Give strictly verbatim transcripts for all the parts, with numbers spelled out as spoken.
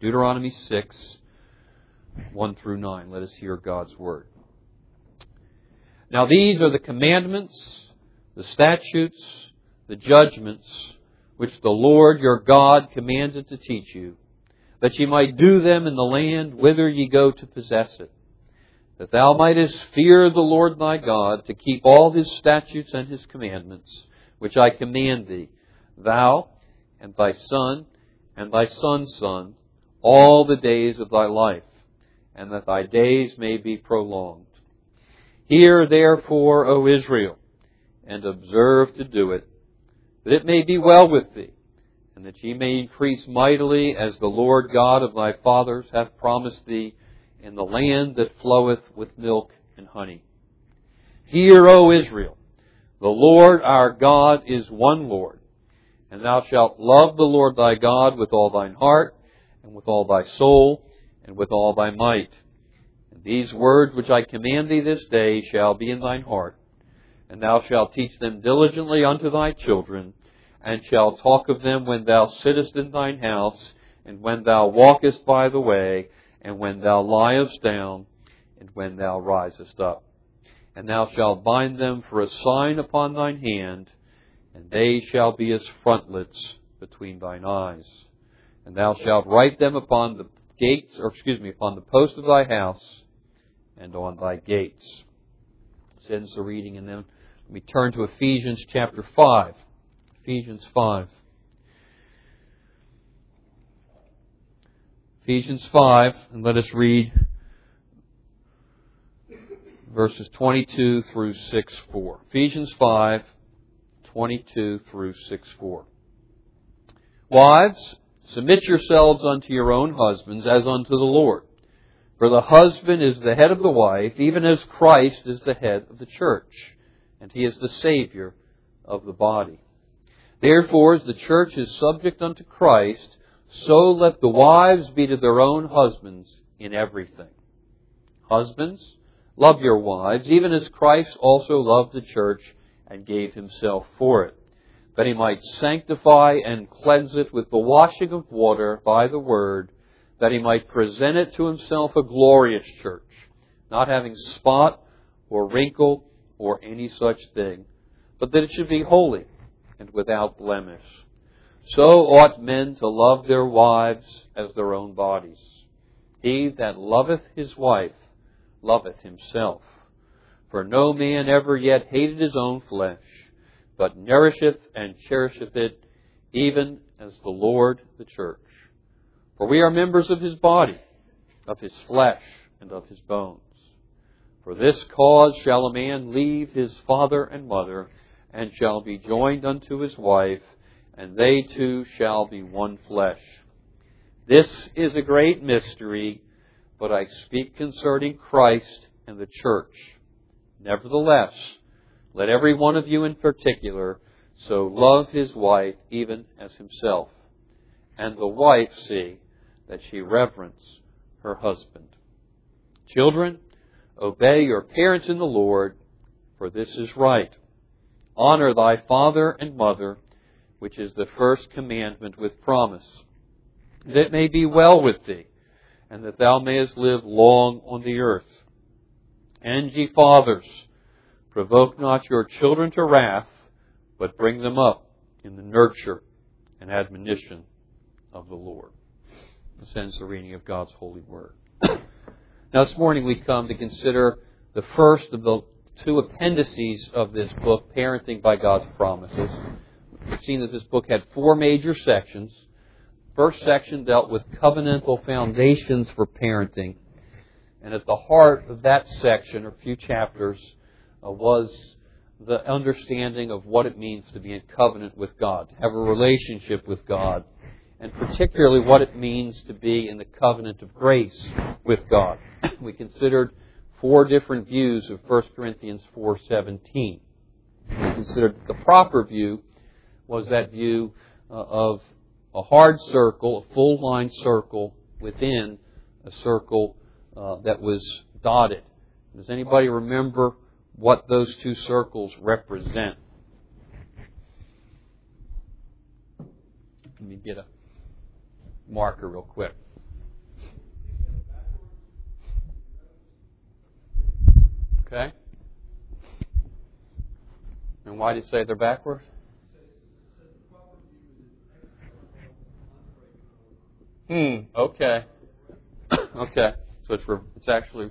Deuteronomy six, one through nine. Let us hear God's Word. Now these are the commandments, the statutes, the judgments, which the Lord your God commanded to teach you, that ye might do them in the land whither ye go to possess it, that thou mightest fear the Lord thy God, to keep all His statutes and His commandments, which I command thee, thou and thy son and thy son's son, all the days of thy life, and that thy days may be prolonged. Hear therefore, O Israel, and observe to do it, that it may be well with thee, and that ye may increase mightily, as the Lord God of thy fathers hath promised thee, in the land that floweth with milk and honey. Hear, O Israel, the Lord our God is one Lord, and thou shalt love the Lord thy God with all thine heart, and with all thy soul, and with all thy might. And these words which I command thee this day shall be in thine heart, and thou shalt teach them diligently unto thy children, and shalt talk of them when thou sittest in thine house, and when thou walkest by the way, and when thou liest down, and when thou risest up. And thou shalt bind them for a sign upon thine hand, and they shall be as frontlets between thine eyes. And thou shalt write them upon the gates, or excuse me, upon the post of thy house, and on thy gates. This ends the reading, and then we turn to Ephesians chapter five. Ephesians five. Ephesians five, and let us read verses twenty-two through six four. Ephesians five, twenty-two through six four. Wives, submit yourselves unto your own husbands as unto the Lord. For the husband is the head of the wife, even as Christ is the head of the church, and He is the Savior of the body. Therefore, as the church is subject unto Christ, so let the wives be to their own husbands in everything. Husbands, love your wives, even as Christ also loved the church and gave Himself for it, that He might sanctify and cleanse it with the washing of water by the word, that He might present it to Himself a glorious church, not having spot or wrinkle or any such thing, but that it should be holy and without blemish. So ought men to love their wives as their own bodies. He that loveth his wife loveth himself. For no man ever yet hated his own flesh, but nourisheth and cherisheth it, even as the Lord the church. For we are members of His body, of His flesh, and of His bones. For this cause shall a man leave his father and mother, and shall be joined unto his wife, and they two shall be one flesh. This is a great mystery, but I speak concerning Christ and the church. Nevertheless, let every one of you in particular so love his wife even as himself, and the wife see that she reverence her husband. Children, obey your parents in the Lord, for this is right. Honor thy father and mother, which is the first commandment with promise, that it may be well with thee, and that thou mayest live long on the earth. And ye fathers, provoke not your children to wrath, but bring them up in the nurture and admonition of the Lord. This ends the reading of God's holy word. Now this morning we come to consider the first of the two appendices of this book, Parenting by God's Promises. We've seen that this book had four major sections. First section dealt with covenantal foundations for parenting. And at the heart of that section, or few chapters, uh, was the understanding of what it means to be in covenant with God, to have a relationship with God, and particularly what it means to be in the covenant of grace with God. We considered four different views of First Corinthians four seventeen. We considered the proper view was that view uh, of a hard circle, a full line circle within a circle uh, that was dotted. Does anybody remember what those two circles represent? Let me get a marker real quick. Okay. And why do you say they're backwards? Hmm. Okay. Okay. So it's for, it's actually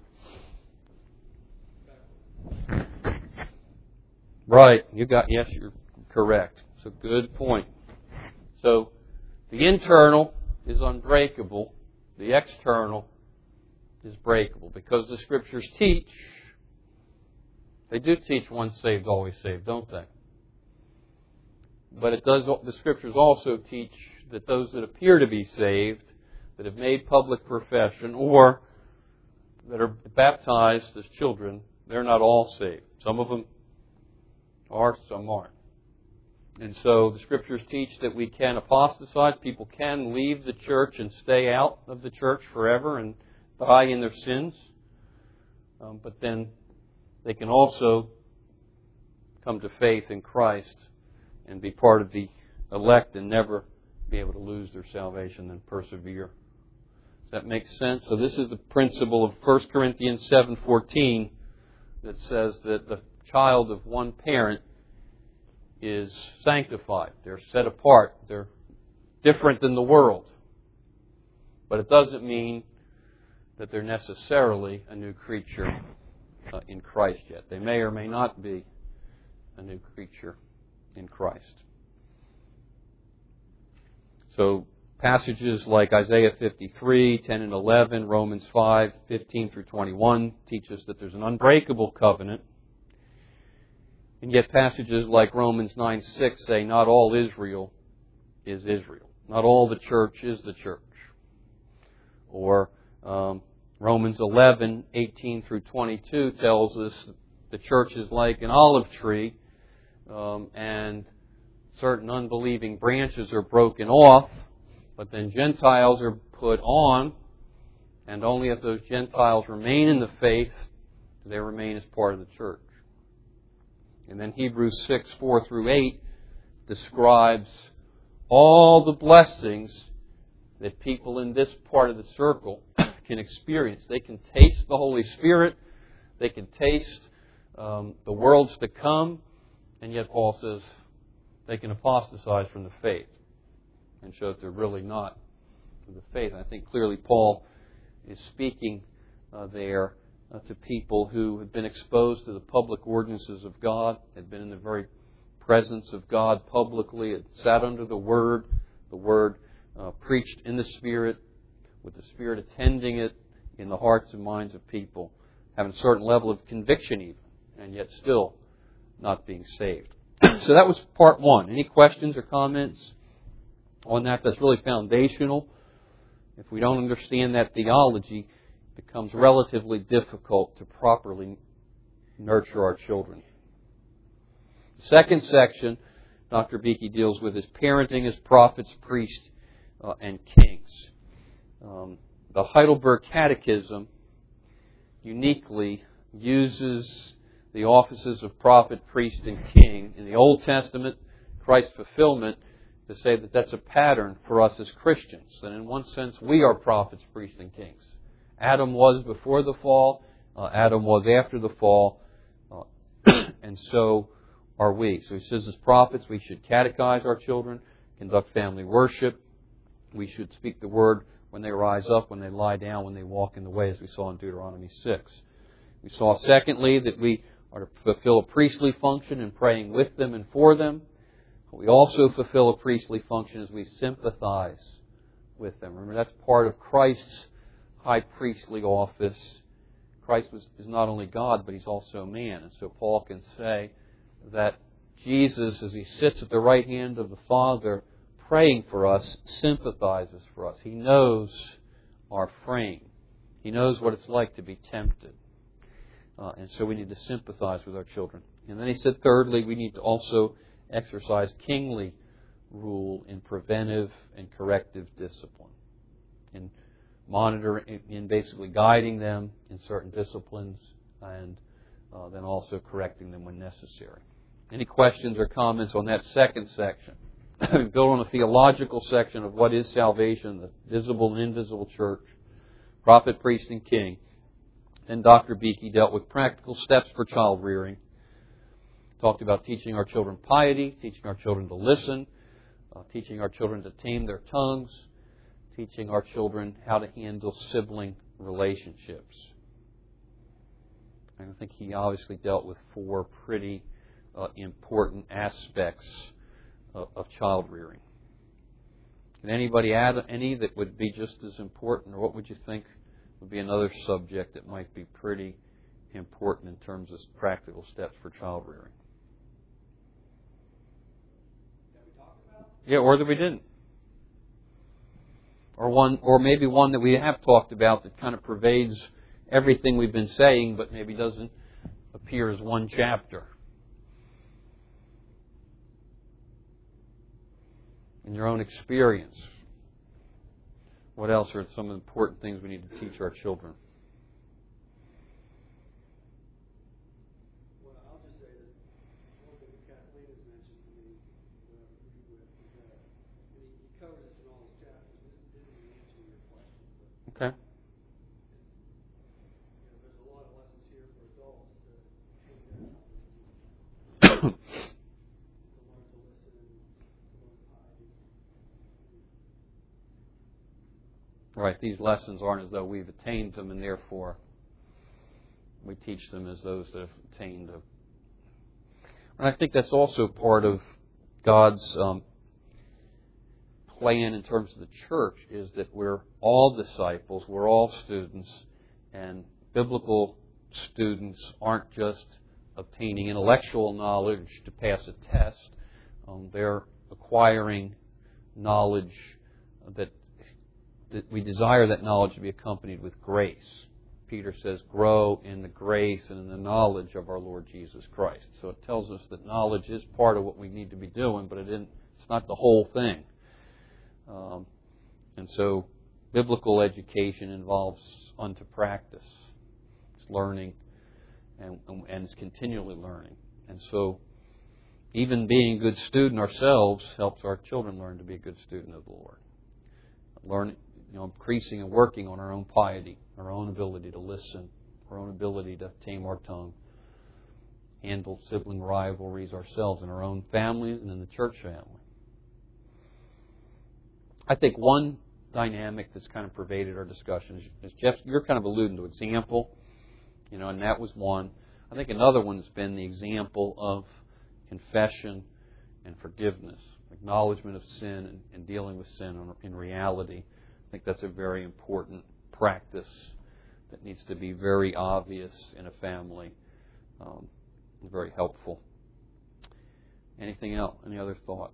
right. You got yes. You're correct. It's a good point. So the internal is unbreakable. The external is breakable because the Scriptures teach. They do teach once saved, always saved, don't they? But it does. The Scriptures also teach that those that appear to be saved, that have made public profession, or that are baptized as children, they're not all saved. Some of them are, some aren't. And so the Scriptures teach that we can apostatize. People can leave the church and stay out of the church forever and die in their sins. Um, but then they can also come to faith in Christ and be part of the elect and never be able to lose their salvation and persevere. Does that make sense? So this is the principle of First Corinthians seven fourteen that says that the child of one parent is sanctified. They're set apart. They're different than the world. But it doesn't mean that they're necessarily a new creature uh, in Christ yet. They may or may not be a new creature in Christ. So passages like Isaiah fifty-three, ten and eleven, Romans five, fifteen through twenty-one teach us that there's an unbreakable covenant. And yet passages like Romans nine six say not all Israel is Israel. Not all the church is the church. Or um, Romans eleven, eighteen through twenty-two tells us the church is like an olive tree, um, and certain unbelieving branches are broken off, but then Gentiles are put on, and only if those Gentiles remain in the faith do they remain as part of the church. And then Hebrews six, four through eight describes all the blessings that people in this part of the circle can experience. They can taste the Holy Spirit. They can taste um, the worlds to come. And yet Paul says they can apostatize from the faith and show that they're really not from the faith. And I think clearly Paul is speaking uh, there uh, to people who have been exposed to the public ordinances of God, had been in the very presence of God publicly, had sat under the Word, the Word uh, preached in the Spirit, with the Spirit attending it in the hearts and minds of people, having a certain level of conviction even, and yet still not being saved. So that was part one. Any questions or comments on that? That's really foundational. If we don't understand that theology, it becomes relatively difficult to properly nurture our children. The second section Doctor Beeke deals with is parenting as prophets, priests, uh, and kings. Um, the Heidelberg Catechism uniquely uses the offices of prophet, priest, and king in the Old Testament, Christ's fulfillment, to say that that's a pattern for us as Christians. And in one sense, we are prophets, priests, and kings. Adam was before the fall. Uh, Adam was after the fall. Uh, and so are we. So he says as prophets, we should catechize our children, conduct family worship. We should speak the word when they rise up, when they lie down, when they walk in the way, as we saw in Deuteronomy six. We saw, secondly, that we are to fulfill a priestly function in praying with them and for them. We also fulfill a priestly function as we sympathize with them. Remember, that's part of Christ's high priestly office. Christ was, is not only God, but He's also man. And so Paul can say that Jesus, as He sits at the right hand of the Father, praying for us, sympathizes for us. He knows our frame. He knows what it's like to be tempted. Uh, and so we need to sympathize with our children. And then he said, thirdly, we need to also exercise kingly rule in preventive and corrective discipline. In monitoring, in basically guiding them in certain disciplines, and uh, then also correcting them when necessary. Any questions or comments on that second section? Build on a theological section of what is salvation, the visible and invisible church, prophet, priest, and king. Then Doctor Beakey dealt with practical steps for child rearing. Talked about teaching our children piety, teaching our children to listen, uh, teaching our children to tame their tongues, teaching our children how to handle sibling relationships. And I think he obviously dealt with four pretty uh, important aspects of, of child rearing. Can anybody add any that would be just as important, or what would you think would be another subject that might be pretty important in terms of practical steps for child rearing? Yeah, or that we didn't. Or one, or maybe one that we have talked about that kind of pervades everything we've been saying, but maybe doesn't appear as one chapter. In your own experience, what else are some of the important things we need to teach our children? Well, I'll just say that one thing that Kathleen has mentioned to me that I agree with is that, and he, he covered this in all his chapters. This isn't an answer to your question, but Okay. you know, there's a lot of lessons here for adults to look at, to learn to listen, to learn piety. Right, these lessons aren't as though we've attained them, and therefore we teach them as those that have attained them. And I think that's also part of God's um, plan in terms of the church, is that we're all disciples, we're all students, and biblical students aren't just obtaining intellectual knowledge to pass a test. Um, they're acquiring knowledge that that we desire that knowledge to be accompanied with grace. Peter says, grow in the grace and in the knowledge of our Lord Jesus Christ. So it tells us that knowledge is part of what we need to be doing, but it isn't, it's not the whole thing. Um, and so biblical education involves unto practice. It's learning and, and it's continually learning. And so even being a good student ourselves helps our children learn to be a good student of the Lord. Learning, you know, increasing and working on our own piety, our own ability to listen, our own ability to tame our tongue, handle sibling rivalries ourselves in our own families and in the church family. I think one dynamic that's kind of pervaded our discussion is, is Jeff, you're kind of alluding to example, you know, and that was one. I think another one has been the example of confession and forgiveness, acknowledgement of sin and, and dealing with sin in reality. I think that's a very important practice that needs to be very obvious in a family. Um, very helpful. Anything else? Any other thoughts?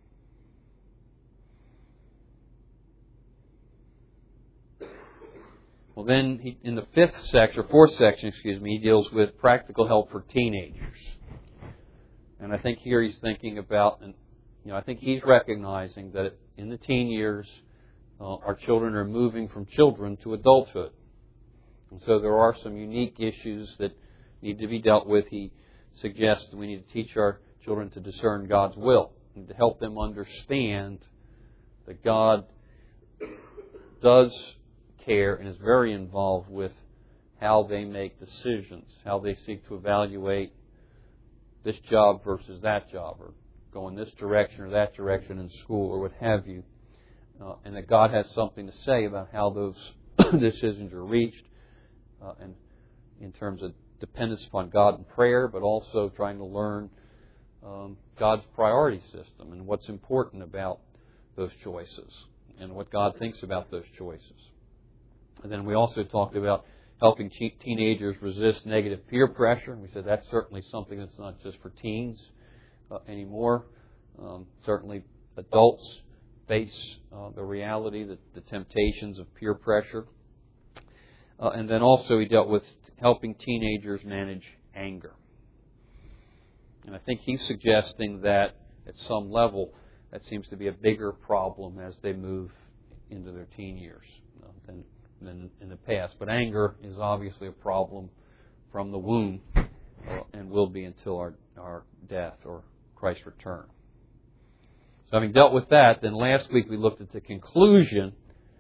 Well, then he, in the fifth section, or fourth section, excuse me, he deals with practical help for teenagers. And I think here he's thinking about, and you know, I think he's recognizing that in the teen years, uh, our children are moving from children to adulthood. And so there are some unique issues that need to be dealt with. He suggests that we need to teach our children to discern God's will and to help them understand that God does care and is very involved with how they make decisions, how they seek to evaluate this job versus that job, or go in this direction or that direction in school, or what have you. Uh, and that God has something to say about how those decisions are reached, uh, and in terms of dependence upon God in prayer, but also trying to learn um, God's priority system and what's important about those choices and what God thinks about those choices. And then we also talked about helping te- teenagers resist negative peer pressure. We said that's certainly something that's not just for teens uh, anymore. Um, certainly adults face uh, the reality, the, the temptations of peer pressure. Uh, and then also he dealt with helping teenagers manage anger. And I think he's suggesting that at some level that seems to be a bigger problem as they move into their teen years uh, than, than in the past. But anger is obviously a problem from the womb uh, and will be until our, our death or Christ's return. So having dealt with that, then last week we looked at the conclusion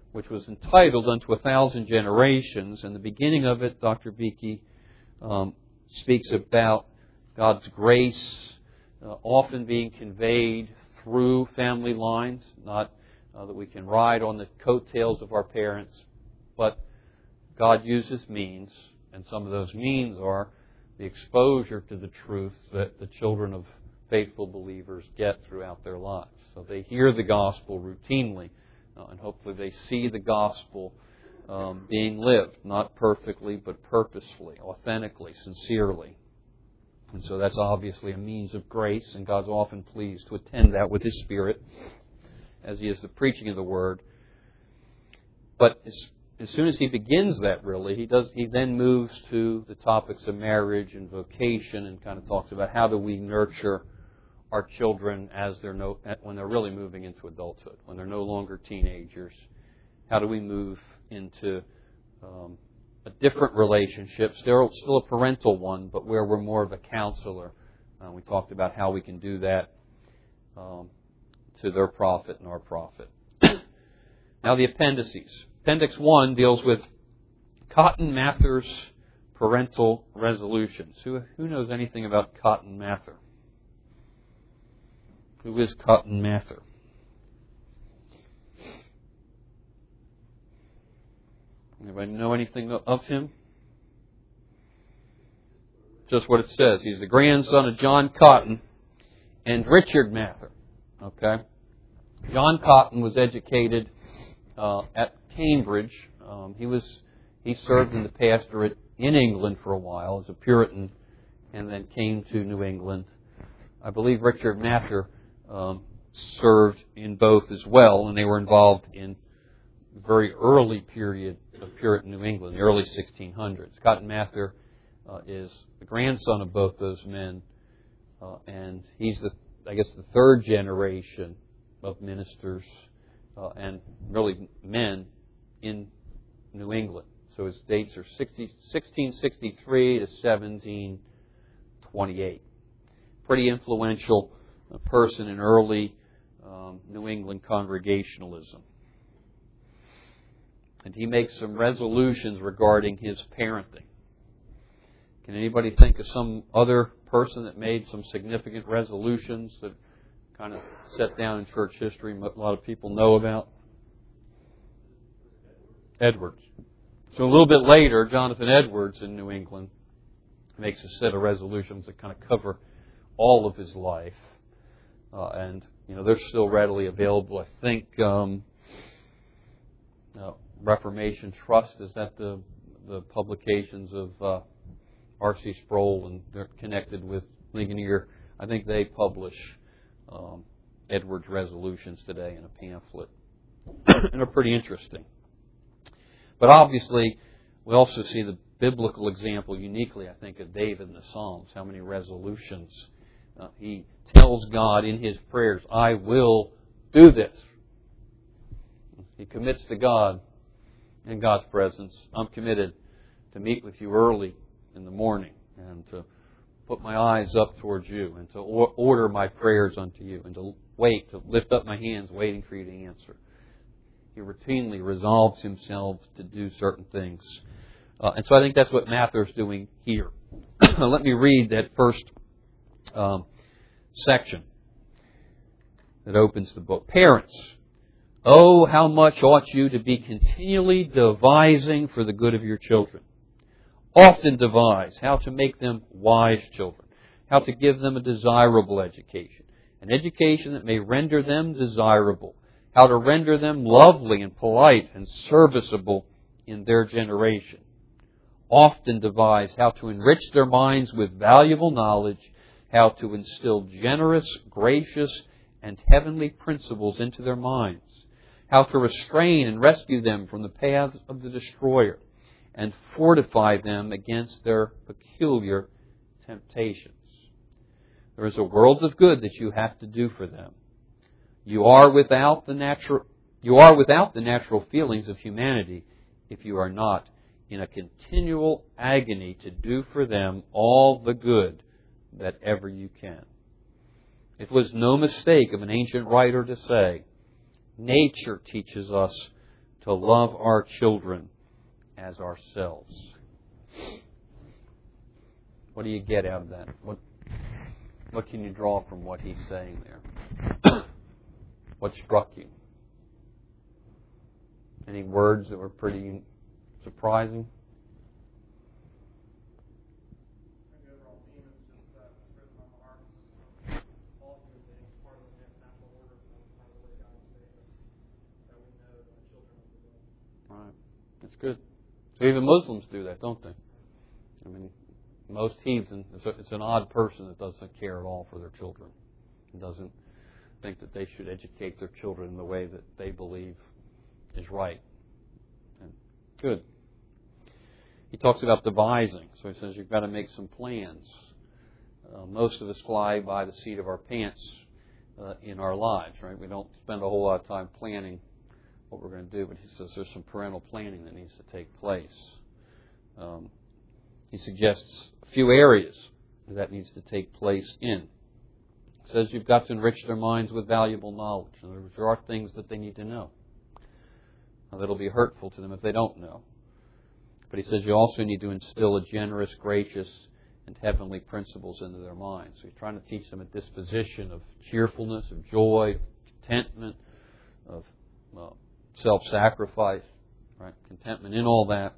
which was entitled Unto a Thousand Generations. And the beginning of it, Doctor Beeke um, speaks about God's grace uh, often being conveyed through family lines, not uh, that we can ride on the coattails of our parents, but God uses means, and some of those means are the exposure to the truth that the children of faithful believers get throughout their lives. So they hear the gospel routinely, uh, and hopefully they see the gospel um, being lived, not perfectly, but purposefully, authentically, sincerely. And so that's obviously a means of grace, and God's often pleased to attend that with His Spirit, as He is the preaching of the Word. But as, as soon as He begins that, really, He does. He then moves to the topics of marriage and vocation, and kind of talks about how do we nurture our children as they're no, when they're really moving into adulthood, when they're no longer teenagers. How do we move into um, a different relationship, still, still a parental one, but where we're more of a counselor. Uh, we talked about how we can do that um, to their profit and our profit. Now the appendices. Appendix one deals with Cotton Mather's parental resolutions. Who, who knows anything about Cotton Mather? Who is Cotton Mather? Anybody know anything of him? Just what it says. He's the grandson of John Cotton and Richard Mather. Okay? John Cotton was educated uh, at Cambridge. Um, he was he served in the pastorate in England for a while as a Puritan, and then came to New England. I believe Richard Mather um, served in both as well, and they were involved in very early period of Puritan New England, the early sixteen hundreds. Cotton Mather uh, is the grandson of both those men, uh, and he's the, I guess, the third generation of ministers uh, and really men in New England. So his dates are sixteen sixty-three to seventeen twenty-eight. Pretty influential uh, person in early um, New England Congregationalism. And he makes some resolutions regarding his parenting. Can anybody think of some other person that made some significant resolutions that kind of set down in church history a lot of people know about? Edwards. So a little bit later, Jonathan Edwards in New England makes a set of resolutions that kind of cover all of his life. Uh, and, you know, they're still readily available. I think um, uh, Reformation Trust, is that the the publications of uh, R C Sproul, and they're connected with Ligonier. I think they publish um, Edwards' resolutions today in a pamphlet. And they're pretty interesting. But obviously, we also see the biblical example uniquely, I think, of David in the Psalms. How many resolutions uh, he tells God in his prayers, I will do this. He commits to God, in God's presence, I'm committed to meet with you early in the morning and to put my eyes up towards you and to order my prayers unto you and to wait, to lift up my hands waiting for you to answer. He routinely resolves himself to do certain things. Uh, and so I think that's what Mather's doing here. Let me read that first um, section that opens the book. Parents, oh, how much ought you to be continually devising for the good of your children. Often devise how to make them wise children, how to give them a desirable education, an education that may render them desirable, how to render them lovely and polite and serviceable in their generation. Often devise how to enrich their minds with valuable knowledge, how to instill generous, gracious, and heavenly principles into their minds, how to restrain and rescue them from the paths of the destroyer, and fortify them against their peculiar temptations. There is a world of good that you have to do for them. You are without the natural, you are without the natural feelings of humanity if you are not in a continual agony to do for them all the good that ever you can. It was no mistake of an ancient writer to say, nature teaches us to love our children as ourselves. What do you get out of that? What what can you draw from what he's saying there? What struck you? Any words that were pretty surprising? The overall theme is just that it's written on the hearts of all human beings, part of the natural order, part of the way God's made us, that we know the children of the devil. Right. That's good. So even Muslims do that, don't they? I mean, most heathens, it's, a, it's an odd person that doesn't care at all for their children. And doesn't think that they should educate their children in the way that they believe is right. And good. He talks about devising. So he says you've got to make some plans. Uh, most of us fly by the seat of our pants uh, in our lives, right? We don't spend a whole lot of time planning what we're going to do, but he says there's some parental planning that needs to take place. Um, he suggests a few areas that needs to take place in. He says you've got to enrich their minds with valuable knowledge. In other words, there are things that they need to know. Now, that'll be hurtful to them if they don't know. But he says you also need to instill a generous, gracious, and heavenly principles into their minds. So he's trying to teach them a disposition of cheerfulness, of joy, of contentment, of well, self-sacrifice, right? Contentment in all that.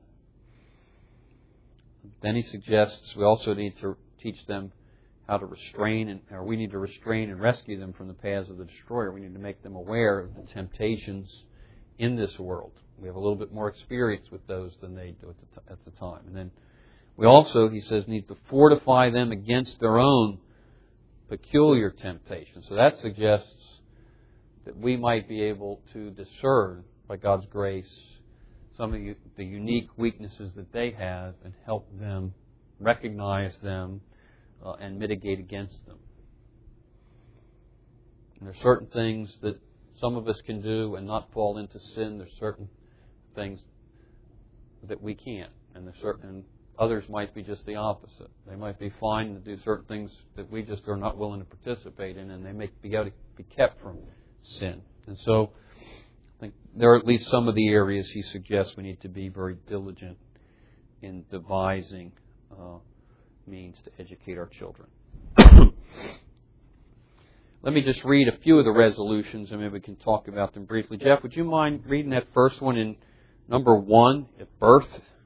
Then he suggests we also need to teach them how to restrain, and or we need to restrain and rescue them from the paths of the destroyer. We need to make them aware of the temptations in this world. We have a little bit more experience with those than they do at the, t- at the time. And then we also, he says, need to fortify them against their own peculiar temptations. So that suggests that we might be able to discern, by God's grace, some of the unique weaknesses that they have and help them recognize them uh, and mitigate against them. And there are certain things that some of us can do and not fall into sin. There's certain things that we can't. And there's certain others might be just the opposite. They might be fine to do certain things that we just are not willing to participate in, and they may be able to be kept from sin. And so I think there are at least some of the areas he suggests we need to be very diligent in devising uh, means to educate our children. Let me just read a few of the resolutions and maybe we can talk about them briefly. Jeff, would you mind reading that first one in number one, at birth?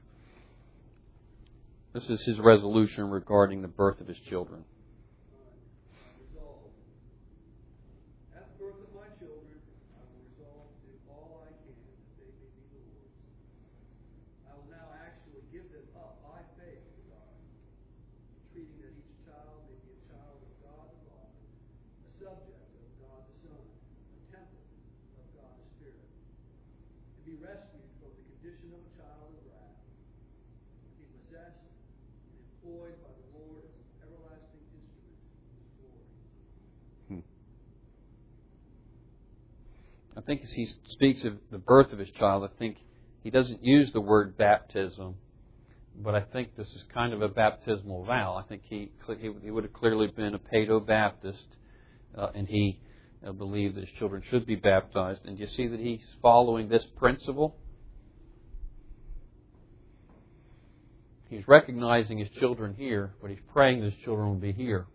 This is his resolution regarding the birth of his children. Resolve. At the birth of my children, I will resolve to do all I can that they may be the Lord's. I will now actually give them up by faith to God, entreating that each child may be a child of God the Father, a subject of God the Son, a temple of God the Spirit, and be rescued from the condition of a child of wrath, be possessed and employed by the Lord as an everlasting instrument of His glory. Hmm. I think as he speaks of the birth of his child, I think he doesn't use the word baptism, but I think this is kind of a baptismal vow. I think he he would have clearly been a Paedo-Baptist, uh, and he uh, believed that his children should be baptized. And do you see that he's following this principle? He's recognizing his children here, but he's praying that his children will be here.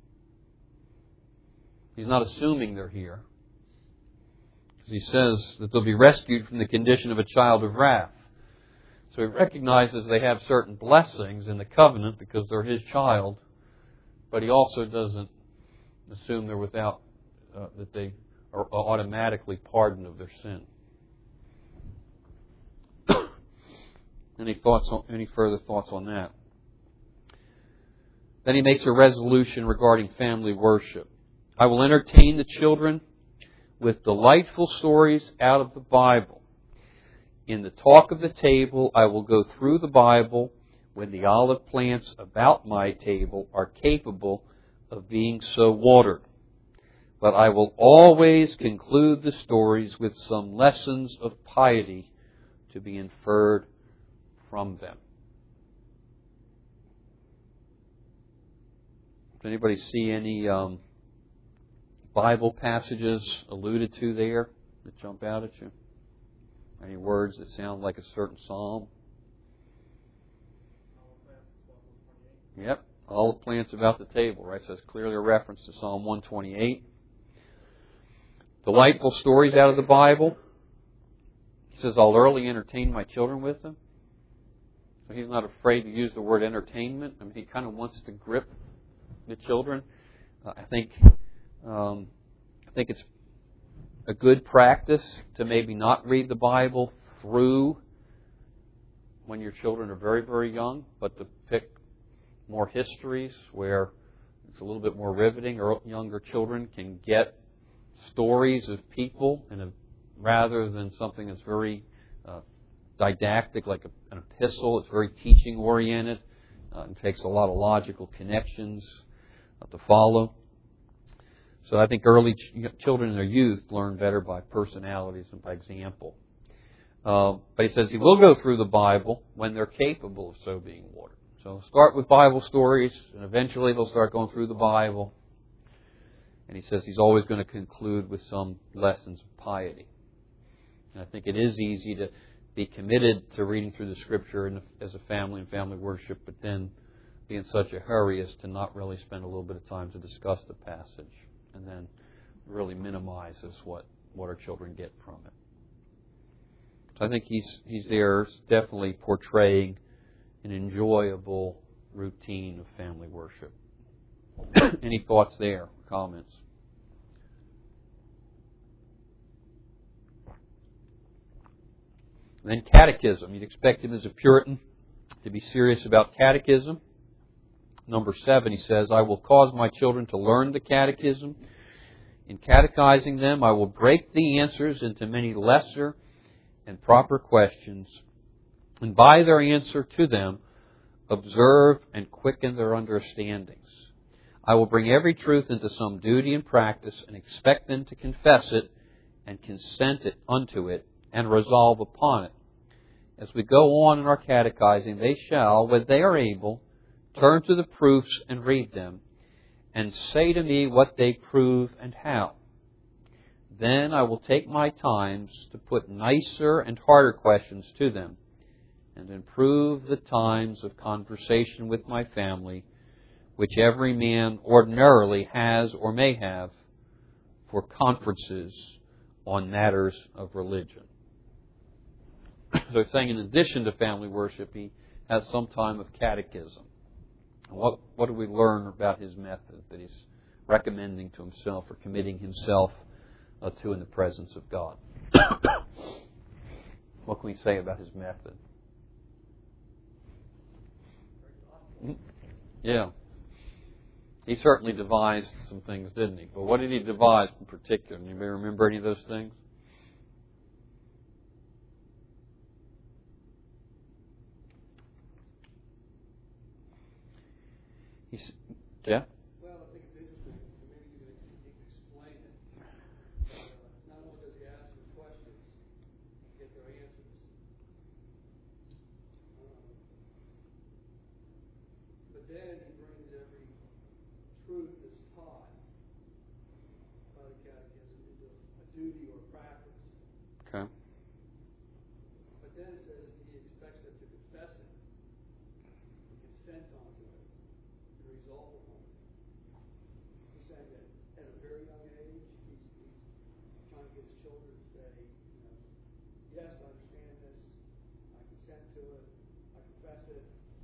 He's not assuming they're here. Because he says that they'll be rescued from the condition of a child of wrath. So he recognizes they have certain blessings in the covenant because they're his child, but he also doesn't assume they're without, uh, that they are automatically pardoned of their sin. Any thoughts on, any further thoughts on that? Then he makes a resolution regarding family worship. I will entertain the children with delightful stories out of the Bible. In the talk of the table, I will go through the Bible when the olive plants about my table are capable of being so watered. But I will always conclude the stories with some lessons of piety to be inferred from them. Does anybody see any um, Bible passages alluded to there that jump out at you? Any words that sound like a certain psalm? Yep. All the plants about the table, right? So it's clearly a reference to Psalm one twenty-eight. Delightful stories out of the Bible. He says, I'll early entertain my children with them. So he's not afraid to use the word entertainment. I mean, he kind of wants to grip the children. Uh, I think, um, I think it's a good practice to maybe not read the Bible through when your children are very, very young, but to pick more histories where it's a little bit more riveting, or younger children can get stories of people in a, rather than something that's very uh, didactic, like a, an epistle. It's very teaching oriented. Uh, it takes a lot of logical connections uh, to follow. So I think early ch- children in their youth learn better by personalities and by example. Uh, but he says he will go through the Bible when they're capable of so being watered. So start with Bible stories, and eventually they'll start going through the Bible. And he says he's always going to conclude with some lessons of piety. And I think it is easy to be committed to reading through the Scripture in, as a family and family worship, but then be in such a hurry as to not really spend a little bit of time to discuss the passage, and then really minimizes what, what our children get from it. So I think he's he's there definitely portraying an enjoyable routine of family worship. Any thoughts there? Comments? And then catechism. You'd expect him as a Puritan to be serious about catechism. Number seven, he says, I will cause my children to learn the catechism. In catechizing them, I will break the answers into many lesser and proper questions, and by their answer to them, observe and quicken their understandings. I will bring every truth into some duty and practice, and expect them to confess it and consent it unto it and resolve upon it. As we go on in our catechizing, they shall, when they are able, turn to the proofs and read them, and say to me what they prove and how. Then I will take my times to put nicer and harder questions to them, and improve the times of conversation with my family, which every man ordinarily has or may have for conferences on matters of religion. So he's saying in addition to family worship, he has some time of catechism. What, what do we learn about his method that he's recommending to himself or committing himself uh, to in the presence of God? What can we say about his method? Yeah. He certainly devised some things, didn't he? But what did he devise in particular? Anybody remember any of those things? He's, yeah? Well, I think it's interesting. Maybe you can, you can explain it. Uh, not only does he ask them questions and get their answers, um, but then he brings every truth that's taught by the catechism into a duty or practice. Okay. But then it says he expects them to confess it, and consent onto it, and resolve upon it. He's saying that at a very young age, he's, he's trying to get his children to say, you know, yes, I understand this, I consent to it, I confess it.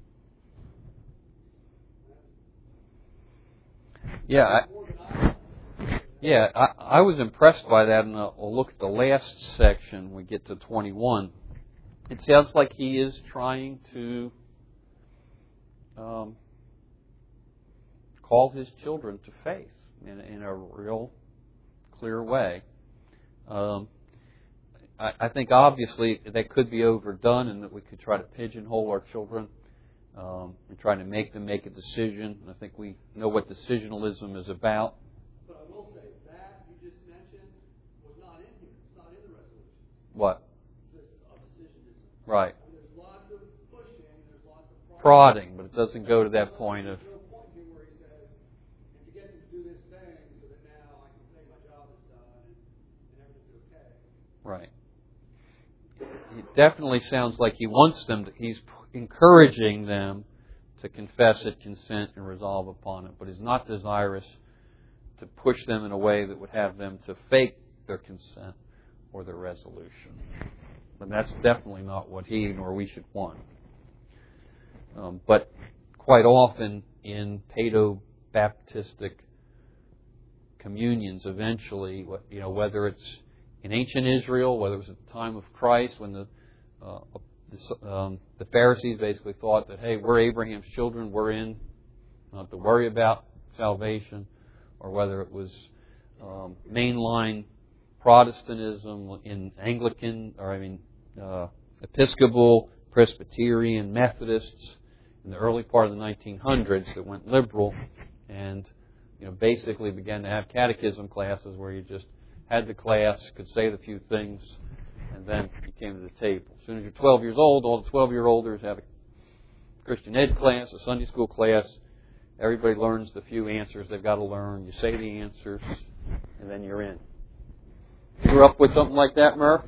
Yeah, I, yeah, I, I was impressed by that, and we'll look at the last section. We get to twenty-one. It sounds like he is trying to um, call his children to faith in, in a real clear way. Um, I, I think obviously that could be overdone, and that we could try to pigeonhole our children. Um, and trying to make them make a decision. And I think we know what decisionalism is about. But I will say that you just mentioned was not in here. It's not in the resolution. What? This uh, decisionism. Right. And there's lots of pushing, there's lots of prodding, but it doesn't go to that point of. There's no point here where he says, and you get them to do this thing so that now I can say my job is done and, and everything's okay. Right. definitely sounds like he wants them to, he's encouraging them to confess it, consent, and resolve upon it, but is not desirous to push them in a way that would have them to fake their consent or their resolution. And that's definitely not what he nor we should want. Um, but quite often in Paedo-Baptistic communions, eventually, you know, whether it's in ancient Israel, whether it was at the time of Christ, when the uh, the, um, the Pharisees basically thought that, hey, we're Abraham's children, we're in, not have to worry about salvation, or whether it was um, mainline Protestantism in Anglican, or I mean, uh, Episcopal, Presbyterian, Methodists in the early part of the nineteen hundreds that went liberal and, you know, basically began to have catechism classes where you just had the class, could say the few things, and then you came to the table. As soon as you're twelve years old, all the twelve-year-olders have a Christian Ed class, a Sunday school class. Everybody learns the few answers they've got to learn. You say the answers, and then you're in. You grew up with something like that, Murph?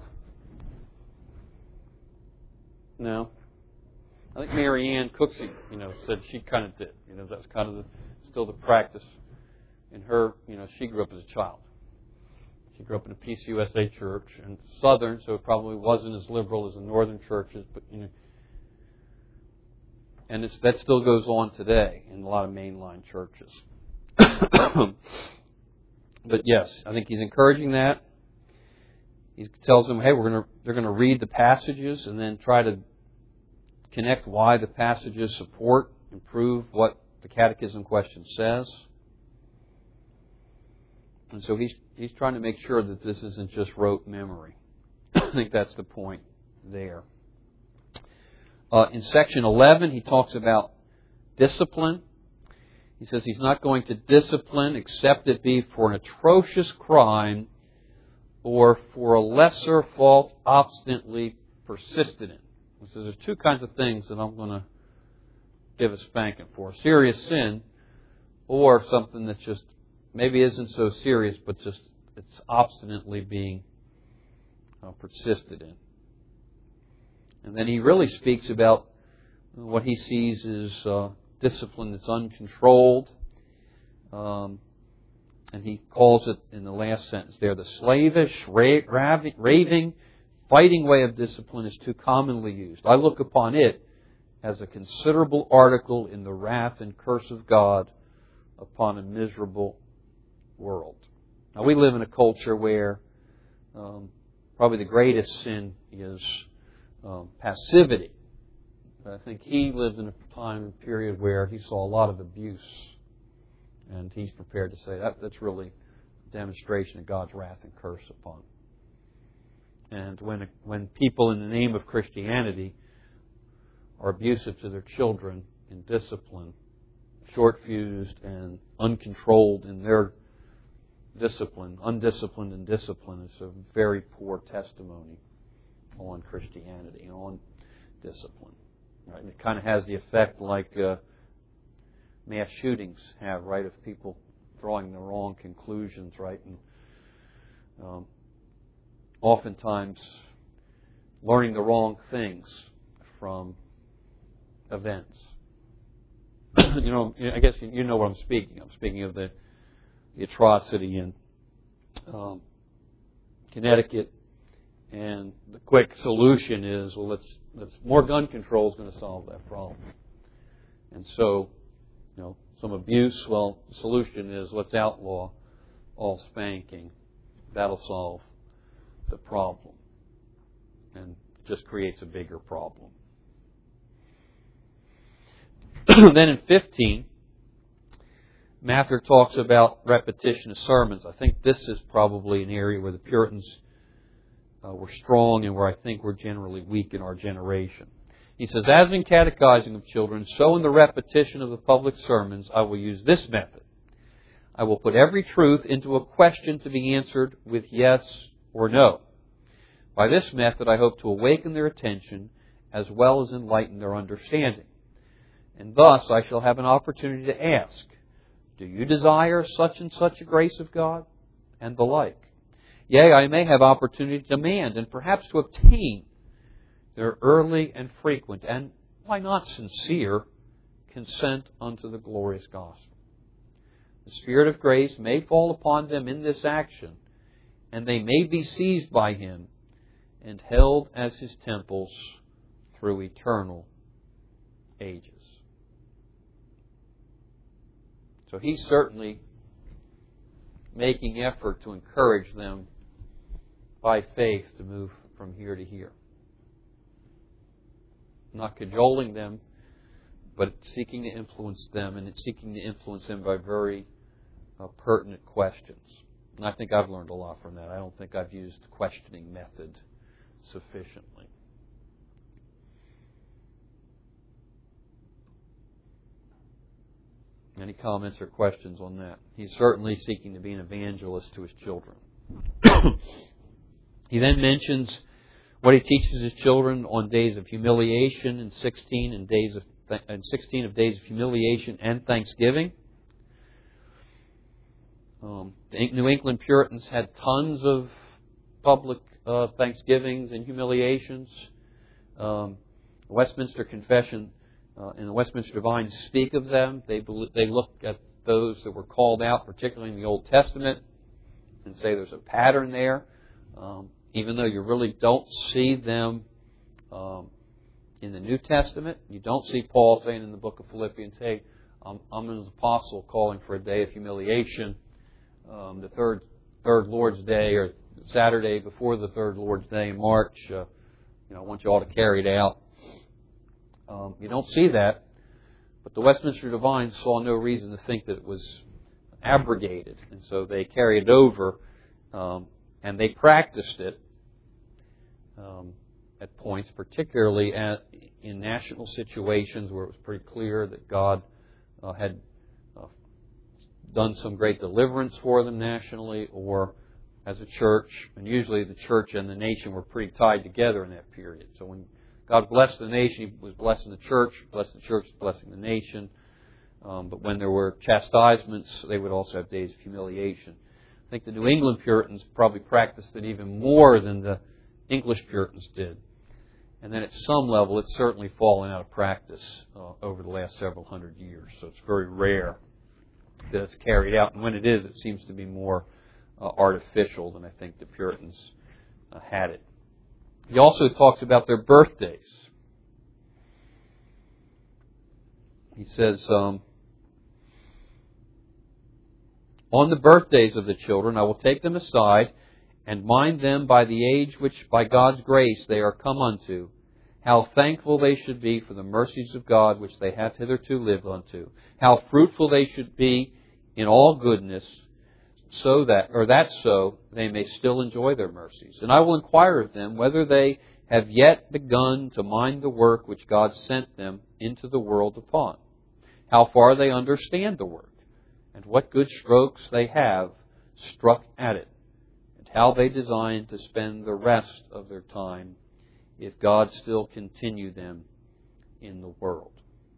No? I think Mary Ann Cooksey, you know, said she kind of did. You know, that's kind of the, still the practice in her. You know, she grew up as a child. She grew up in a P C U S A church, and Southern, so it probably wasn't as liberal as the Northern churches, but you know, and it's, that still goes on today in a lot of mainline churches. But yes, I think he's encouraging that. He tells them, hey, we're going to they're going to read the passages and then try to connect why the passages support and prove what the catechism question says. And so he's he's trying to make sure that this isn't just rote memory. I think that's the point there. Uh, in section eleven, he talks about discipline. He says he's not going to discipline except it be for an atrocious crime or for a lesser fault obstinately persisted in. He says there's two kinds of things that I'm going to give a spanking for. Serious sin or something that's just maybe isn't so serious, but just it's obstinately being uh, persisted in. And then he really speaks about what he sees as uh, discipline that's uncontrolled. Um, and he calls it, in the last sentence there, the slavish, ra- rav- raving, fighting way of discipline is too commonly used. I look upon it as a considerable article in the wrath and curse of God upon a miserable world. Now, we live in a culture where um, probably the greatest sin is um, passivity. I think he lived in a time and period where he saw a lot of abuse, and he's prepared to say that that's really a demonstration of God's wrath and curse upon him. And when when people in the name of Christianity are abusive to their children in discipline, short-fused and uncontrolled in their discipline, undisciplined in discipline, is a very poor testimony on Christianity and on discipline. Right? And it kind of has the effect like uh, mass shootings have, right, of people drawing the wrong conclusions, right, and um, oftentimes learning the wrong things from events. you know, I guess you know what I'm speaking. I'm speaking of the, the atrocity in um, Connecticut, and the quick solution is, well, let's let's more gun control is going to solve that problem. And so, you know, some abuse. Well, the solution is let's outlaw all spanking. That'll solve the problem, and just creates a bigger problem. Then in fifteen, Mather talks about repetition of sermons. I think this is probably an area where the Puritans uh, were strong and where I think we're generally weak in our generation. He says, as in catechizing of children, so in the repetition of the public sermons, I will use this method. I will put every truth into a question to be answered with yes or no. By this method, I hope to awaken their attention as well as enlighten their understanding. And thus I shall have an opportunity to ask, do you desire such and such a grace of God? And the like. Yea, I may have opportunity to demand and perhaps to obtain their early and frequent, and why not sincere, consent unto the glorious gospel. The Spirit of grace may fall upon them in this action, and they may be seized by Him and held as His temples through eternal ages. So He's certainly making effort to encourage them by faith to move from here to here. Not cajoling them, but seeking to influence them, and it's seeking to influence them by very uh, pertinent questions. And I think I've learned a lot from that. I don't think I've used the questioning method sufficiently. Any comments or questions on that? He's certainly seeking to be an evangelist to his children. He then mentions what he teaches his children on days of humiliation, and sixteen and days of th- and sixteen of days of humiliation and thanksgiving. Um, the New England Puritans had tons of public uh, thanksgivings and humiliations. Um, the Westminster Confession uh, and the Westminster Divines speak of them. They they look at those that were called out, particularly in the Old Testament, and say there's a pattern there. Um, even though you really don't see them um, in the New Testament, you don't see Paul saying in the book of Philippians, hey, I'm, I'm an apostle calling for a day of humiliation. Um, the third third Lord's Day, or Saturday before the third Lord's Day in March, uh, you know, I want you all to carry it out. Um, you don't see that, but the Westminster Divines saw no reason to think that it was abrogated, and so they carried it over, um, and they practiced it um, at points, particularly at, in national situations where it was pretty clear that God uh, had uh, done some great deliverance for them nationally, or as a church, and usually the church and the nation were pretty tied together in that period. So when God blessed the nation, He was blessing the church, blessed the church, blessing the nation. Um, but when there were chastisements, they would also have days of humiliation. I think the New England Puritans probably practiced it even more than the English Puritans did. And then at some level, it's certainly fallen out of practice uh, over the last several hundred years. So it's very rare that it's carried out. And when it is, it seems to be more uh, artificial than I think the Puritans uh, had it. He also talks about their birthdays. He says, um, on the birthdays of the children, I will take them aside and mind them by the age which by God's grace they are come unto, how thankful they should be for the mercies of God which they have hitherto lived unto, how fruitful they should be in all goodness, so that, or that so, they may still enjoy their mercies. And I will inquire of them whether they have yet begun to mind the work which God sent them into the world upon, how far they understand the work, and what good strokes they have struck at it, and how they design to spend the rest of their time, if God still continue them in the world.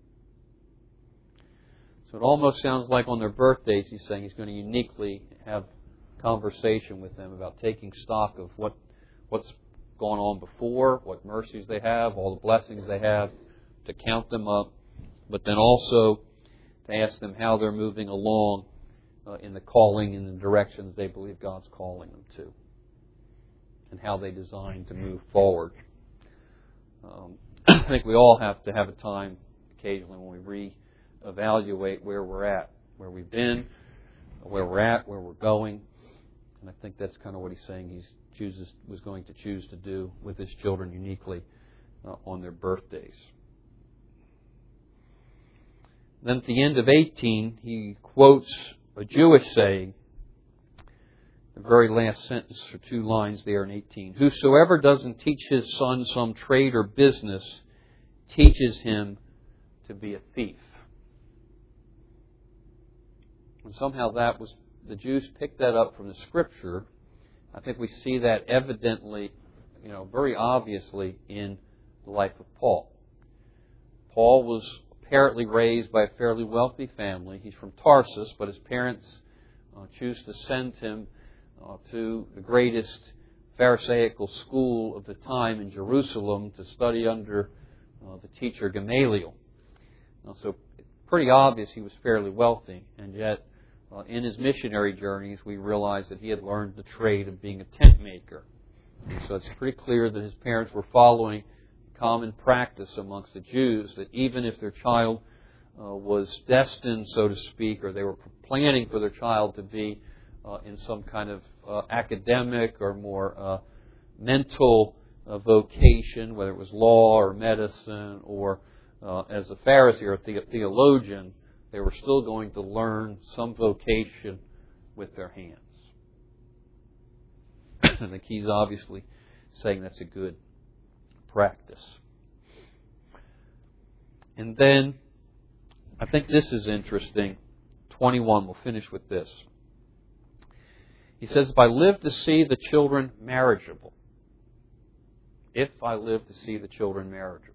So it almost sounds like on their birthdays he's saying he's going to uniquely have conversation with them about taking stock of what what's gone on before, what mercies they have, all the blessings they have, to count them up, but then also to ask them how they're moving along uh, in the calling and the directions they believe God's calling them to, and how they design to move forward. Um, I think we all have to have a time occasionally when we re-evaluate where we're at, where we've been, where we're at, where we're going. And I think that's kind of what he's saying he chooses was going to choose to do with his children uniquely uh, on their birthdays. Then at the end of eighteen, he quotes a Jewish saying, the very last sentence for two lines there in eighteen. Whosoever doesn't teach his son some trade or business teaches him to be a thief. And somehow that was, the Jews picked that up from the Scripture. I think we see that evidently, you know, very obviously in the life of Paul. Paul was apparently raised by a fairly wealthy family. He's from Tarsus, but his parents uh, choose to send him uh, to the greatest Pharisaical school of the time in Jerusalem to study under uh, the teacher Gamaliel. Now, so pretty obvious he was fairly wealthy, and yet uh, in his missionary journeys we realize that he had learned the trade of being a tent maker. And so it's pretty clear that his parents were following common practice amongst the Jews, that even if their child uh, was destined, so to speak, or they were planning for their child to be uh, in some kind of uh, academic or more uh, mental uh, vocation, whether it was law or medicine or uh, as a Pharisee or a the- theologian, they were still going to learn some vocation with their hands. And the key is obviously saying that's a good practice. And then, I think this is interesting. twenty-one, we'll finish with this. He says, if I live to see the children marriageable. If I live to see the children marriageable.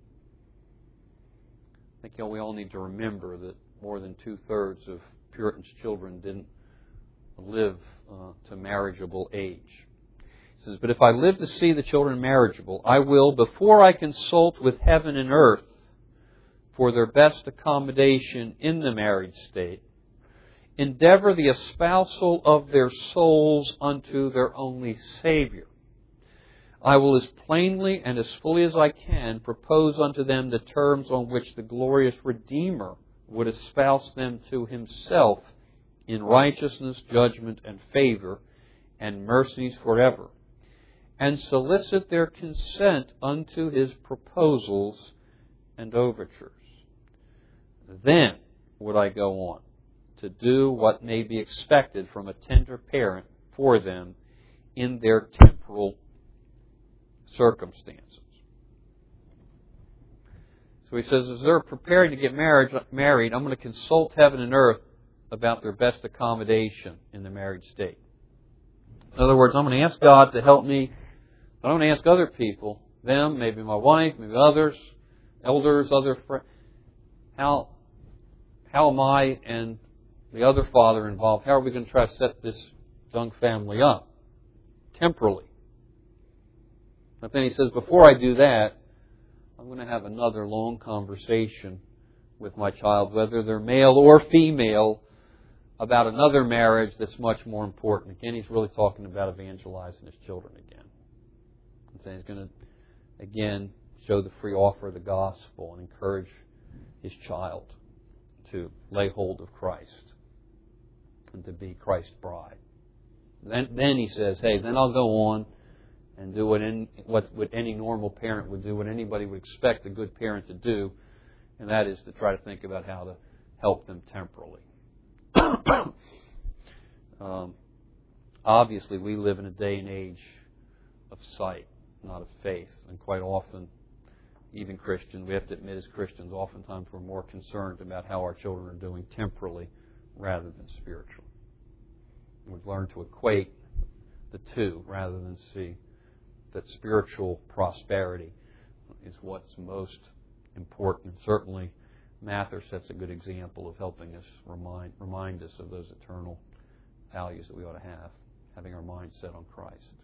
I think you know, we all need to remember that more than two-thirds of Puritans' children didn't live uh, to marriageable age. He says, but if I live to see the children marriageable, I will, before I consult with heaven and earth for their best accommodation in the married state, endeavor the espousal of their souls unto their only Savior. I will as plainly and as fully as I can propose unto them the terms on which the glorious Redeemer would espouse them to Himself in righteousness, judgment, and favor, and mercies forever, and solicit their consent unto His proposals and overtures. Then would I go on to do what may be expected from a tender parent for them in their temporal circumstances. So he says, as they're preparing to get married, married, I'm going to consult heaven and earth about their best accommodation in the married state. In other words, I'm going to ask God to help me. I'm going to ask other people, them, maybe my wife, maybe others, elders, other friends, how, how am I and the other father involved? How are we going to try to set this young family up temporally? But then he says, before I do that, I'm going to have another long conversation with my child, whether they're male or female, about another marriage that's much more important. Again, he's really talking about evangelizing his children again. And saying he's going to, again, show the free offer of the gospel and encourage his child to lay hold of Christ and to be Christ's bride. Then, then he says, hey, then I'll go on and do what any, what, what any normal parent would do, what anybody would expect a good parent to do, and that is to try to think about how to help them temporally. um, obviously, we live in a day and age of sight, not of faith, and quite often, even Christians, we have to admit as Christians, oftentimes we're more concerned about how our children are doing temporally rather than spiritually. We've learned to equate the two rather than see that spiritual prosperity is what's most important. Certainly, Mather sets a good example of helping us remind remind us of those eternal values that we ought to have, having our mind set on Christ.